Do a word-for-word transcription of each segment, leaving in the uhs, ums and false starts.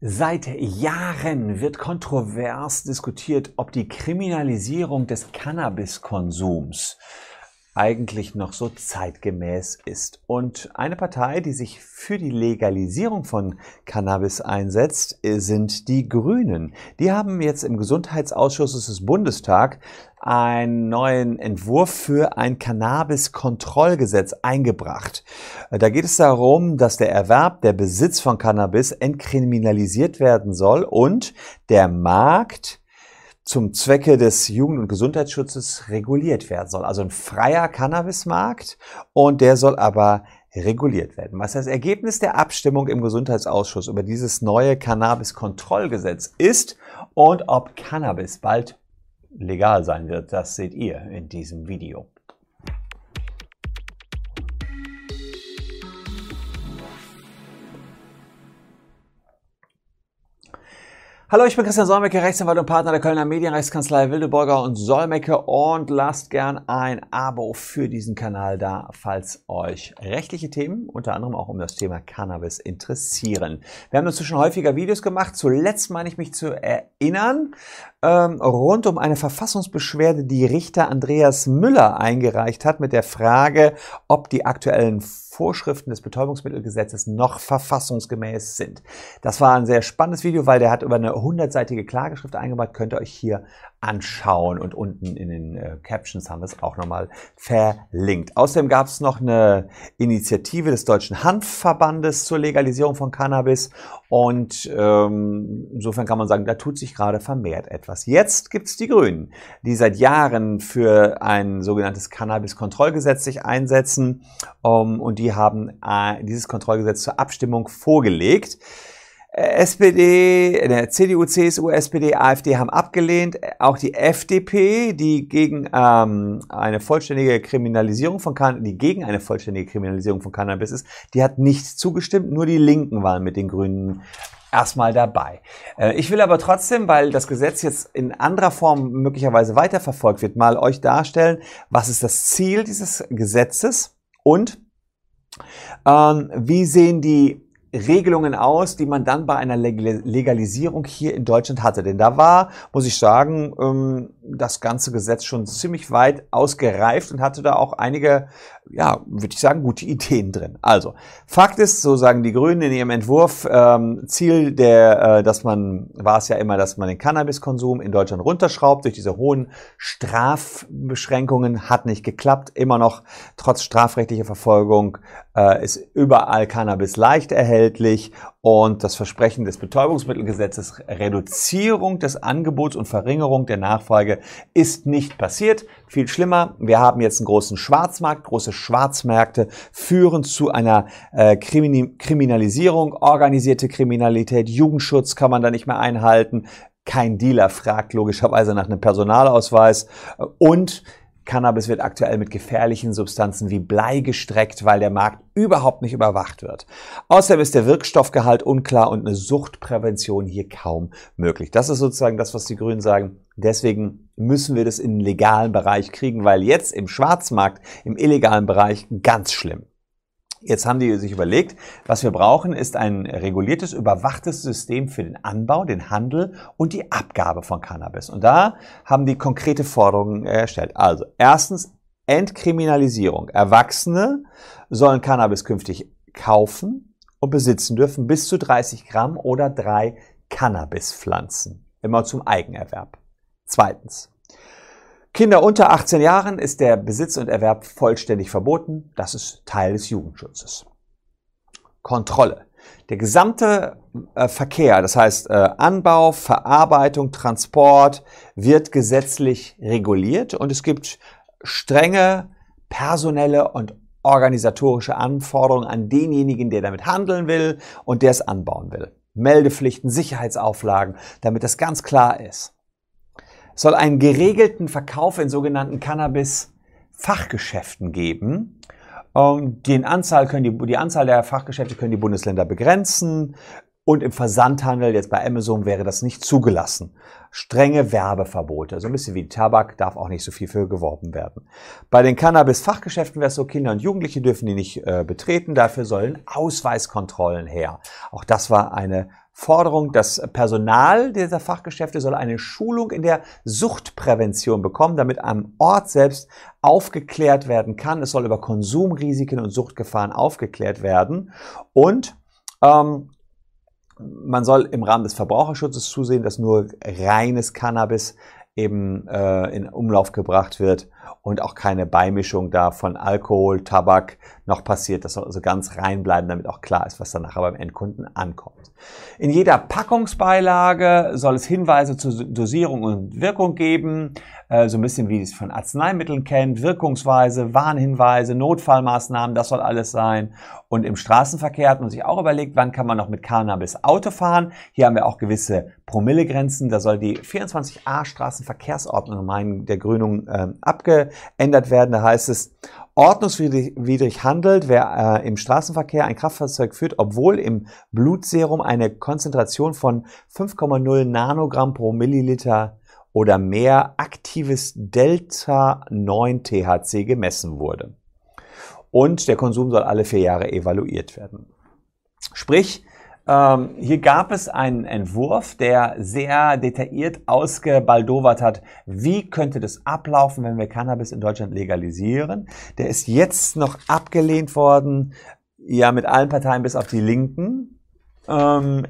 Seit Jahren wird kontrovers diskutiert, ob die Kriminalisierung des Cannabiskonsums eigentlich noch so zeitgemäß ist. Und eine Partei, die sich für die Legalisierung von Cannabis einsetzt, sind die Grünen. Die haben jetzt im Gesundheitsausschuss des Bundestags einen neuen Entwurf für ein Cannabis-Kontrollgesetz eingebracht. Da geht es darum, dass der Erwerb, der Besitz von Cannabis entkriminalisiert werden soll und der Markt zum Zwecke des Jugend- und Gesundheitsschutzes reguliert werden soll. Also ein freier Cannabismarkt, und der soll aber reguliert werden. Was das Ergebnis der Abstimmung im Gesundheitsausschuss über dieses neue Cannabis-Kontrollgesetz ist und ob Cannabis bald legal sein wird, das seht ihr in diesem Video. Hallo, ich bin Christian Solmecke, Rechtsanwalt und Partner der Kölner Medienrechtskanzlei Wildeborger und Solmecke, und lasst gern ein Abo für diesen Kanal da, falls euch rechtliche Themen, unter anderem auch um das Thema Cannabis, interessieren. Wir haben dazu schon häufiger Videos gemacht. Zuletzt meine ich mich zu erinnern, ähm, rund um eine Verfassungsbeschwerde, die Richter Andreas Müller eingereicht hat, mit der Frage, ob die aktuellen Vorschriften des Betäubungsmittelgesetzes noch verfassungsgemäß sind. Das war ein sehr spannendes Video, weil der hat über eine hundertseitige Klageschrift eingebracht. Könnt ihr euch hier anschauen, und unten in den äh, Captions haben wir es auch nochmal verlinkt. Außerdem gab es noch eine Initiative des Deutschen Hanfverbandes zur Legalisierung von Cannabis, und ähm, insofern kann man sagen, da tut sich gerade vermehrt etwas. Jetzt gibt es die Grünen, die seit Jahren für ein sogenanntes Cannabis-Kontrollgesetz sich einsetzen, um, und die haben äh, dieses Kontrollgesetz zur Abstimmung vorgelegt. S P D, C D U, C S U, S P D, AfD haben abgelehnt. Auch die F D P, die gegen ähm, eine vollständige Kriminalisierung von Cannabis, die gegen eine vollständige Kriminalisierung von Cannabis ist, die hat nicht zugestimmt. Nur die Linken waren mit den Grünen erstmal dabei. Äh, ich will aber trotzdem, weil das Gesetz jetzt in anderer Form möglicherweise weiterverfolgt wird, mal euch darstellen, was ist das Ziel dieses Gesetzes und ähm, wie sehen die Regelungen aus, die man dann bei einer Legalisierung hier in Deutschland hatte. Denn da war, muss ich sagen, das ganze Gesetz schon ziemlich weit ausgereift und hatte da auch einige, ja, würde ich sagen, gute Ideen drin. Also, Fakt ist, so sagen die Grünen in ihrem Entwurf, ähm, Ziel der, dass man, war es ja immer, dass man den Cannabiskonsum in Deutschland runterschraubt durch diese hohen Strafbeschränkungen, hat nicht geklappt. Immer noch, trotz strafrechtlicher Verfolgung, äh, ist überall Cannabis leicht erhältlich, und das Versprechen des Betäubungsmittelgesetzes, Reduzierung des Angebots und Verringerung der Nachfrage, ist nicht passiert. Viel schlimmer, wir haben jetzt einen großen Schwarzmarkt. Große Schwarzmärkte führen zu einer äh, Krimin- Kriminalisierung, organisierte Kriminalität, Jugendschutz kann man da nicht mehr einhalten. Kein Dealer fragt logischerweise nach einem Personalausweis, und Cannabis wird aktuell mit gefährlichen Substanzen wie Blei gestreckt, weil der Markt überhaupt nicht überwacht wird. Außerdem ist der Wirkstoffgehalt unklar und eine Suchtprävention hier kaum möglich. Das ist sozusagen das, was die Grünen sagen. Deswegen müssen wir das in den legalen Bereich kriegen, weil jetzt im Schwarzmarkt, im illegalen Bereich, ganz schlimm. Jetzt haben die sich überlegt, was wir brauchen, ist ein reguliertes, überwachtes System für den Anbau, den Handel und die Abgabe von Cannabis. Und da haben die konkrete Forderungen erstellt. Also erstens Entkriminalisierung. Erwachsene sollen Cannabis künftig kaufen und besitzen dürfen bis zu dreißig Gramm oder drei Cannabispflanzen. Immer zum Eigenerwerb. Zweitens. Kinder unter achtzehn Jahren ist der Besitz und Erwerb vollständig verboten. Das ist Teil des Jugendschutzes. Kontrolle. Der gesamte äh, Verkehr, das heißt äh, Anbau, Verarbeitung, Transport, wird gesetzlich reguliert, und es gibt strenge personelle und organisatorische Anforderungen an denjenigen, der damit handeln will und der es anbauen will. Meldepflichten, Sicherheitsauflagen, damit das ganz klar ist. Es soll einen geregelten Verkauf in sogenannten Cannabis-Fachgeschäften geben. Den Anzahl können die, die Anzahl der Fachgeschäfte können die Bundesländer begrenzen, und im Versandhandel, jetzt bei Amazon, wäre das nicht zugelassen. Strenge Werbeverbote, so ein bisschen wie Tabak, darf auch nicht so viel für geworben werden. Bei den Cannabis-Fachgeschäften wäre es so, Kinder und Jugendliche dürfen die nicht äh, betreten, dafür sollen Ausweiskontrollen her. Auch das war eine Forderung, das Personal dieser Fachgeschäfte soll eine Schulung in der Suchtprävention bekommen, damit am Ort selbst aufgeklärt werden kann. Es soll über Konsumrisiken und Suchtgefahren aufgeklärt werden. Und ähm, man soll im Rahmen des Verbraucherschutzes zusehen, dass nur reines Cannabis eben äh, in Umlauf gebracht wird und auch keine Beimischung da von Alkohol, Tabak noch passiert. Das soll also ganz rein bleiben, damit auch klar ist, was dann nachher beim Endkunden ankommt. In jeder Packungsbeilage soll es Hinweise zur Dosierung und Wirkung geben, äh, so ein bisschen wie es von Arzneimitteln kennt, Wirkungsweise, Warnhinweise, Notfallmaßnahmen, das soll alles sein. Und im Straßenverkehr hat man sich auch überlegt, wann kann man noch mit Cannabis Auto fahren. Hier haben wir auch gewisse Promillegrenzen. Da soll die vierundzwanzig a Straßenverkehrsordnung der Grünung äh, abgeändert werden. Da heißt es, ordnungswidrig handelt, wer äh, im Straßenverkehr ein Kraftfahrzeug führt, obwohl im Blutserum eine Konzentration von fünf Komma null Nanogramm pro Milliliter oder mehr aktives Delta neun T H C gemessen wurde. Und der Konsum soll alle vier Jahre evaluiert werden. Sprich, ähm, hier gab es einen Entwurf, der sehr detailliert ausgebaldowert hat, wie könnte das ablaufen, wenn wir Cannabis in Deutschland legalisieren. Der ist jetzt noch abgelehnt worden, ja, mit allen Parteien bis auf die Linken. Ähm,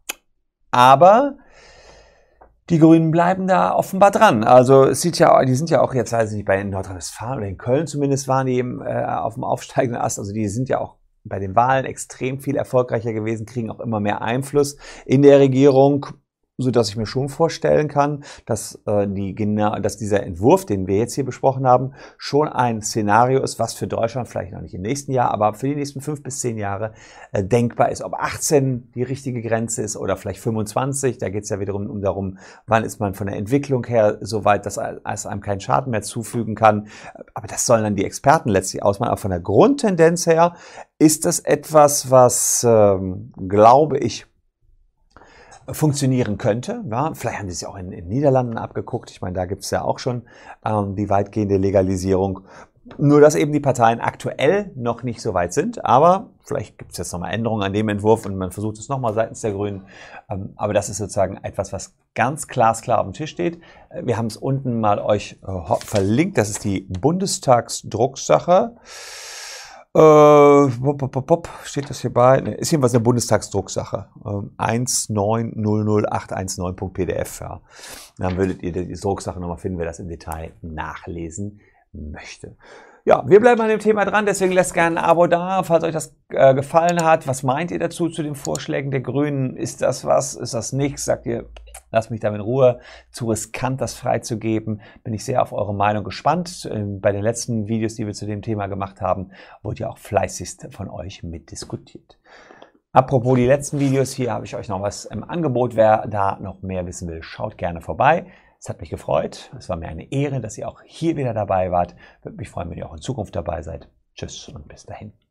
aber die Grünen bleiben da offenbar dran. Also es sieht ja, die sind ja auch jetzt, weiß ich nicht, bei Nordrhein-Westfalen oder in Köln zumindest waren die eben, äh, auf dem aufsteigenden Ast. Also die sind ja auch bei den Wahlen extrem viel erfolgreicher gewesen, kriegen auch immer mehr Einfluss in der Regierung, so dass ich mir schon vorstellen kann, dass äh, die genau, dass dieser Entwurf, den wir jetzt hier besprochen haben, schon ein Szenario ist, was für Deutschland vielleicht noch nicht im nächsten Jahr, aber für die nächsten fünf bis zehn Jahre äh, denkbar ist. Ob achtzehn die richtige Grenze ist oder vielleicht fünfundzwanzig, da geht es ja wiederum um darum, wann ist man von der Entwicklung her so weit, dass es einem keinen Schaden mehr zufügen kann. Aber das sollen dann die Experten letztlich ausmachen. Aber von der Grundtendenz her ist das etwas, was, ähm, glaube ich, funktionieren könnte. Ja, vielleicht haben die es ja auch in den Niederlanden abgeguckt. Ich meine, da gibt es ja auch schon ähm, die weitgehende Legalisierung. Nur, dass eben die Parteien aktuell noch nicht so weit sind. Aber vielleicht gibt es jetzt nochmal Änderungen an dem Entwurf und man versucht es nochmal seitens der Grünen. Ähm, aber das ist sozusagen etwas, was ganz glasklar auf dem Tisch steht. Wir haben es unten mal euch äh, verlinkt. Das ist die Bundestagsdrucksache. Äh, pop, pop, pop, steht das hier bei? Ne, ist jedenfalls eine Bundestagsdrucksache. Ähm, eins neun null null acht eins neun punkt p d f. Ja. Dann würdet ihr die Drucksache nochmal finden, wer das im Detail nachlesen möchte. Ja, wir bleiben an dem Thema dran, deswegen lasst gerne ein Abo da, falls euch das äh, gefallen hat. Was meint ihr dazu, zu den Vorschlägen der Grünen? Ist das was? Ist das nichts? Sagt ihr, lasst mich da in Ruhe, zu riskant, das freizugeben? Bin ich sehr auf eure Meinung gespannt. Ähm, bei den letzten Videos, die wir zu dem Thema gemacht haben, wurde ja auch fleißigst von euch mitdiskutiert. Apropos die letzten Videos, hier habe ich euch noch was im Angebot. Wer da noch mehr wissen will, schaut gerne vorbei. Es hat mich gefreut. Es war mir eine Ehre, dass ihr auch hier wieder dabei wart. Würde mich freuen, wenn ihr auch in Zukunft dabei seid. Tschüss und bis dahin.